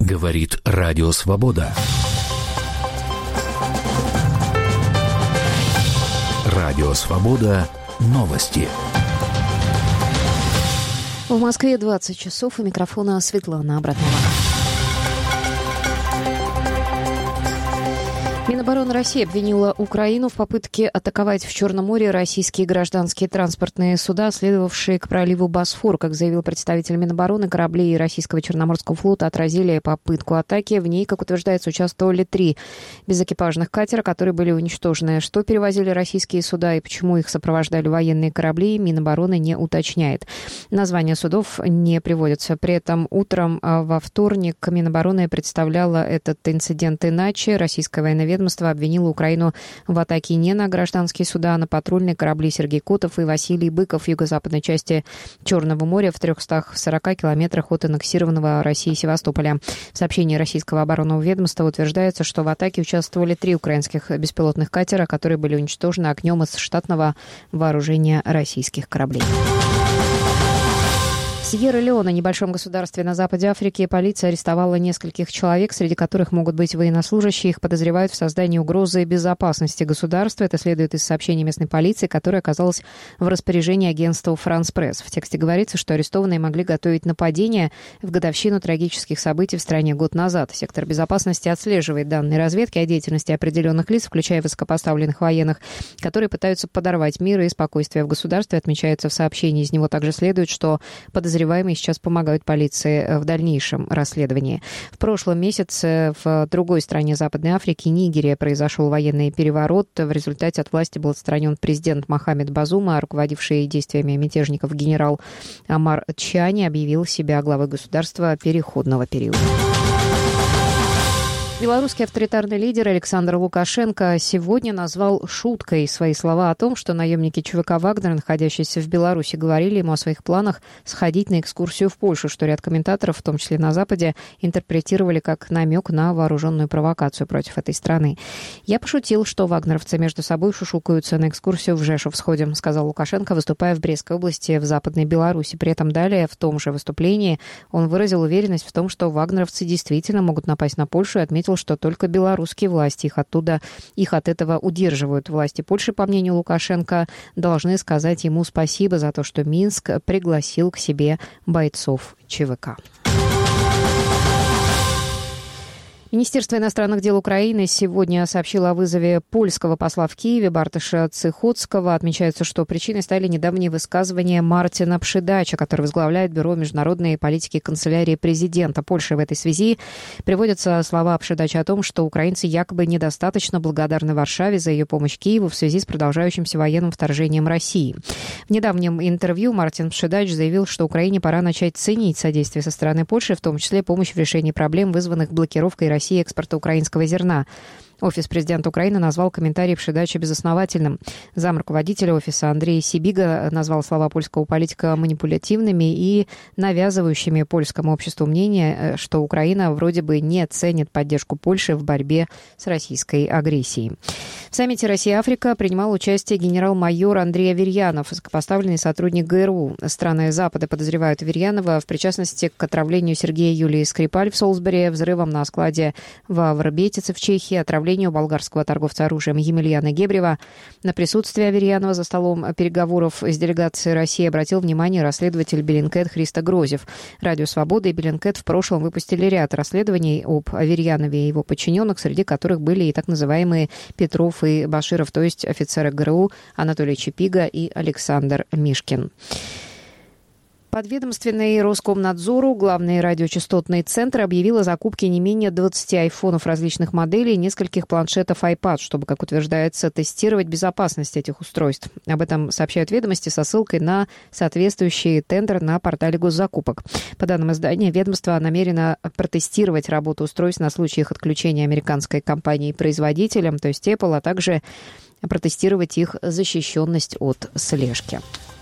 Говорит Радио Свобода. Радио Свобода. Новости. В Москве 20 часов. У микрофона Светлана Абратнова. Минобороны России обвинила Украину в попытке атаковать в Черном море российские гражданские транспортные суда, следовавшие к проливу Босфор. Как заявил представитель Минобороны, корабли российского Черноморского флота отразили попытку атаки. В ней, как утверждается, участвовали 3 безэкипажных катера, которые были уничтожены. Что перевозили российские суда и почему их сопровождали военные корабли, Минобороны не уточняет. Названия судов не приводятся. При этом утром во вторник Минобороны представляла этот инцидент иначе. Российское военное ведомство обвинило Украину в атаке не на гражданские суда, а на патрульные корабли Сергей Котов и Василий Быков в юго-западной части Черного моря в 340 километрах от аннексированного Россией Севастополя. В сообщении российского оборонного ведомства утверждается, что в атаке участвовали 3 украинских беспилотных катера, которые были уничтожены огнем из штатного вооружения российских кораблей. В Сьерра-Леоне, небольшом государстве на западе Африки, полиция арестовала нескольких человек, среди которых могут быть военнослужащие. Их подозревают в создании угрозы безопасности государства. Это следует из сообщения местной полиции, которое оказалось в распоряжении агентства «Франс Пресс». В тексте говорится, что арестованные могли готовить нападение в годовщину трагических событий в стране год назад. Сектор безопасности отслеживает данные разведки о деятельности определенных лиц, включая высокопоставленных военных, которые пытаются подорвать мир и спокойствие в государстве, отмечается в сообщении. Из него также следует, что подозреваемые сейчас помогают полиции в дальнейшем расследовании. В прошлом месяце в другой стране Западной Африки, Нигерия, произошел военный переворот. В результате от власти был отстранен президент Мохаммед Базум, а руководивший действиями мятежников генерал Амар Чани объявил себя главой государства переходного периода. Белорусский авторитарный лидер Александр Лукашенко сегодня назвал шуткой свои слова о том, что наемники ЧВК «Вагнер», находящиеся в Беларуси, говорили ему о своих планах сходить на экскурсию в Польшу, что ряд комментаторов, в том числе на Западе, интерпретировали как намек на вооруженную провокацию против этой страны. «Я пошутил, что вагнеровцы между собой шушукаются на экскурсию в Жешув сходим», сказал Лукашенко, выступая в Брестской области в Западной Беларуси. При этом далее, в том же выступлении, он выразил уверенность в том, что вагнеровцы действительно могут напасть на Польшу и отметил, что только белорусские власти их от этого удерживают. Власти Польши, по мнению Лукашенко, должны сказать ему спасибо за то, что Минск пригласил к себе бойцов ЧВК. Министерство иностранных дел Украины сегодня сообщило о вызове польского посла в Киеве Бартыша Цихоцкого. Отмечается, что причиной стали недавние высказывания Мартина Пшидача, который возглавляет Бюро международной политики канцелярии президента Польши. В этой связи приводятся слова Пшидача о том, что украинцы якобы недостаточно благодарны Варшаве за ее помощь Киеву в связи с продолжающимся военным вторжением России. В недавнем интервью Мартин Пшидач заявил, что Украине пора начать ценить содействие со стороны Польши, в том числе помощь в решении проблем, вызванных блокировкой России экспорта украинского зерна. Офис президента Украины назвал комментарий Пшидача безосновательным. Замруководителя офиса Андрей Сибига назвал слова польского политика манипулятивными и навязывающими польскому обществу мнение, что Украина вроде бы не ценит поддержку Польши в борьбе с российской агрессией. В саммите Россия-Африка принимал участие генерал-майор Андрей Аверьянов, высокопоставленный сотрудник ГРУ. Страны Запада подозревают Аверьянова в причастности к отравлению Сергея Юлии Скрипаль в Солсбери, взрывам на складе в Врбетице в Чехии, отравлению болгарского торговца оружием Емельяна Гебрева. На присутствие Аверьянова за столом переговоров с делегацией России обратил внимание расследователь Беллинкет Христо Грозев. Радио «Свобода» и Беллинкет в прошлом выпустили ряд расследований об Аверьянове и его подчиненных, среди которых были и так называемые Петров и Баширов, то есть офицеры ГРУ Анатолий Чапига и Александр Мишкин. Подведомственный Роскомнадзору главный радиочастотный центр объявил о закупке не менее 20 айфонов различных моделей и нескольких планшетов iPad, чтобы, как утверждается, тестировать безопасность этих устройств. Об этом сообщают «Ведомости» со ссылкой на соответствующий тендер на портале госзакупок. По данным издания, ведомство намерено протестировать работу устройств на случай их отключения американской компанией-производителем, то есть Apple, а также протестировать их защищенность от слежки.